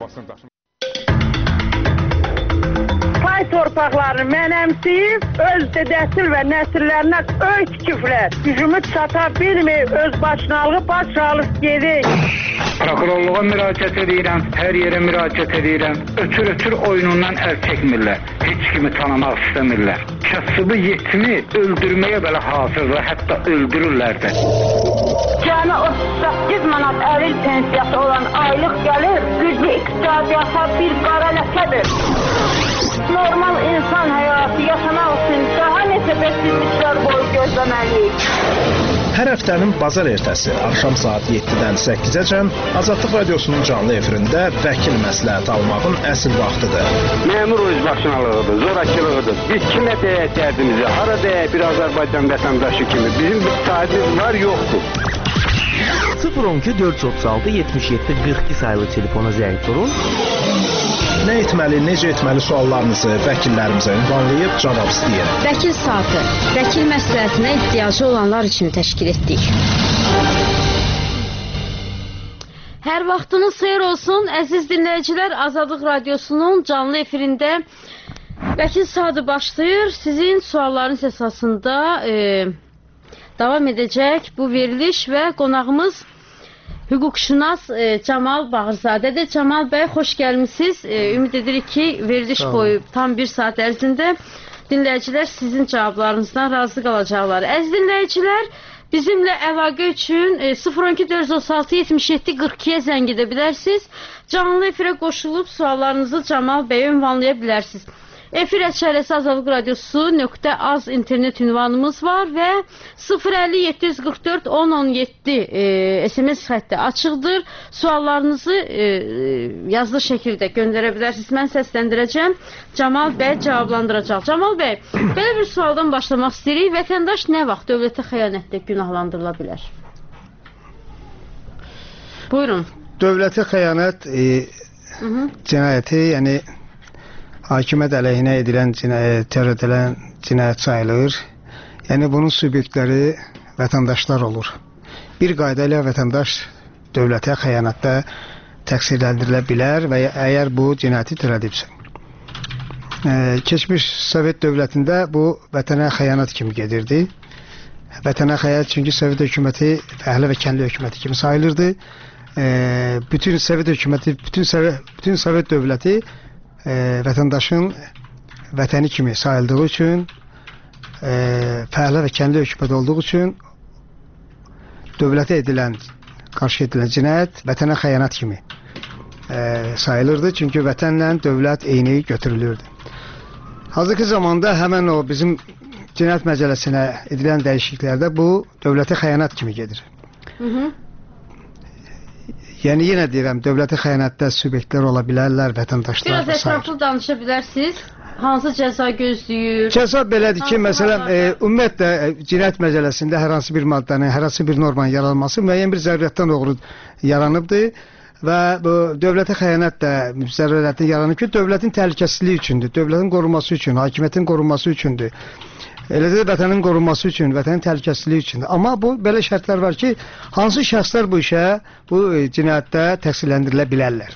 Pay torpaqlarını mənəmsiyib, öz dedəsil və nəsillərinə öy tikiblər. Gücümü çata bilməyib, öz başınalığı baş alıb gedik. Prokurorluğa müraciət edirəm, hər yerə müraciət edirəm. Ötür oyunundan əl çəkmirlər, heç kimi tanımaq istəmirlər. Kasıbı yetimi öldürməyə belə hazırlar, hətta öldürürlər də. Cəmi 38 manat əril pensiyası olan aylıq gəlir, güclü iqtisadiyyata bir qara ləkədir. Normal insan həyatı yaşamaq üçün daha neçə bəsizliklər boyu gözləməliyik. Hər həftənin bazar ertəsi axşam saat 7-dən 8-əcən Azadlıq Radiosunun canlı efirində vəkil məsləhət almağın əsl vaxtıdır. Məmur özbaşınalığıdır, zorakılığıdır. Biz kimə deyək dərdimizi, hara deyək bir Azərbaycan vətəndaşı kimi. Bizim bir sahibimiz var, yoxdur. 012 436 77 42 sayılı telefona zəng vurun. Nə etməli, necə etməli suallarınızı vəkillərimizə ünvanlayıb cavab istəyir. Vəkil saatı, vəkil məsləhətinə ehtiyacı olanlar üçün təşkil etdik. Hər vaxtınız xeyir olsun, əziz dinləyicilər. Azadlıq Radiosunun canlı efirində vəkil saatı başlayır. Sizin suallarınız əsasında davam edəcək bu veriliş və qonağımız hüquqşünas Camal Bağırzadədir. Camal bəy, xoş gəlmişsiniz. Ümid edirik ki, veriliş boyu tam bir saat ərzində dinləyicilər sizin cavablarınızdan razı qalacaqlar. Əziz dinləyicilər, bizimlə əlaqə üçün 012 436 77 42-yə zəng edə bilərsiniz. Canlı efirə qoşulub suallarınızı Camal bəyə ünvanlaya bilərsiniz. Efir əşarəsi Azadlıq Radiosu .az internet ünvanımız var və 050 744 1017 SMS xətti açıqdır. Suallarınızı yazılı şəkildə göndərə bilərsiniz. Mən səsləndirəcəm. Camal bəy cavablandıracaq. Camal bəy, belə bir sualdan başlamaq istəyirik. Vətəndaş nə vaxt dövlətə xəyanətdə günahlandırıla bilər? Buyurun. Dövlətə xəyanət cinayəti, yəni hakimiyyət əleyhinə edilən tərəd edilən cinayət sayılır. Yəni bunun subyektləri vətəndaşlar olur. Bir qayda ilə vətəndaş dövlətə xəyanətdə təqsirləndirilə bilər və əgər bu cinayəti törədibsə. Keçmiş Sovet dövlətində bu vətənə xəyanət kimi gedirdi. Vətənə xəyanət çünki Sovet hökuməti fəhlə və kəndli hökuməti kimi sayılırdı. Bütün Sovet hökuməti, bütün Sovet dövləti vətəndaşın vətəni kimi sayıldığı üçün, fəhlə və kəndli hökumət olduğu üçün dövlətə edilən, qarşı edilən cinayət vətənə xəyanət kimi sayılırdı. Çünki vətənlə dövlət eyni götürülürdü. Hazırki zamanda həmən o bizim cinayət məcəlləsinə edilən dəyişikliklərdə bu dövlətə xəyanət kimi gedir. Yəni yenə deyirəm, dövlətə xəyanətdə subyektlər ola bilərlər, vətəndaşlar. Biraz ətraflı danışa bilərsiniz. Hansı cəza gözləyir? Cəza belədir ki, məsələn, ümumiyyətlə cinayət məcəlləsində hər hansı bir maddənin, hər hansı bir normanın yaranması müəyyən bir zərurətdən doğru yaranıbdır və bu dövlətə xəyanət də zərurətdən yaranıb ki, dövlətin təhlükəsizliyi üçündür, dövlətin qorunması üçün, hakimiyyətin qorunması üçündür. Eləcə də vətənin qorunması üçün, vətənin təhlükəsizliyi üçündür. Amma bu belə şərtlər var ki, hansı şəxslər bu işə, bu cinayətdə təqsirləndirilə bilərlər.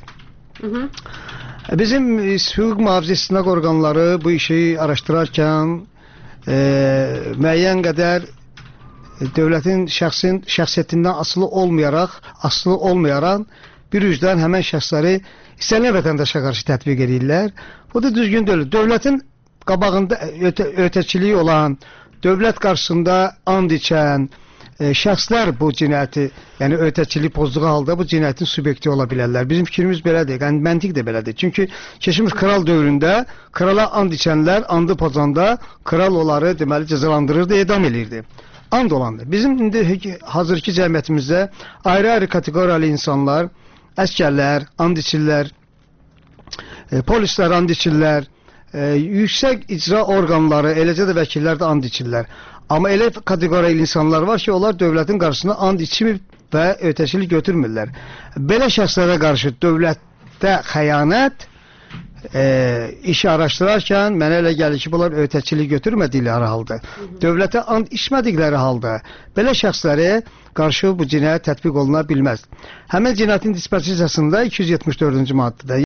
Bizim hüquq mühafizə istinaq orqanları bu işi araşdırarkən müəyyən qədər dövlətin şəxsiyyətindən asılı olmayaraq bir üzdən həmən şəxsləri istənilən vətəndaşa qarşı tətbiq edirlər. Bu da düzgün deyil. Dövlətin qabağında ötəçiliyi olan, dövlət qarşısında and içən şəxslər bu cinayəti, yəni ötəçilik pozduğu halda bu cinayətin subyekti ola bilərlər. Bizim fikrimiz belədir, yəni məntiq də belədir. Çünki keçmiş kral dövründə krala and içənlər andı pozanda kral onları deməli cəzalandırırdı, edam edirdi. And olandır. Bizim indi hazırki cəmiyyətimizdə ayrı-ayrı kateqoriyalı insanlar, əskərlər, and içirlər, polislər and içirlər, yüksək icra orqanları, eləcə də vəkillər də and içirlər. Amma elə kateqoriyalı insanlar var ki, onlar dövlətin qarşısında and içmir və ötəçilik götürmürlər. Belə şəxslərə qarşı dövlətdə xəyanət işi araşdırarkən mənə elə gəlir ki, bunlar ötəçilik götürmədikləri halda, dövlətə and içmədikləri halda belə şəxslərə qarşı bu cinayət tətbiq oluna bilməz. Həmin cinayətin disposisiyasında 274-cü maddədə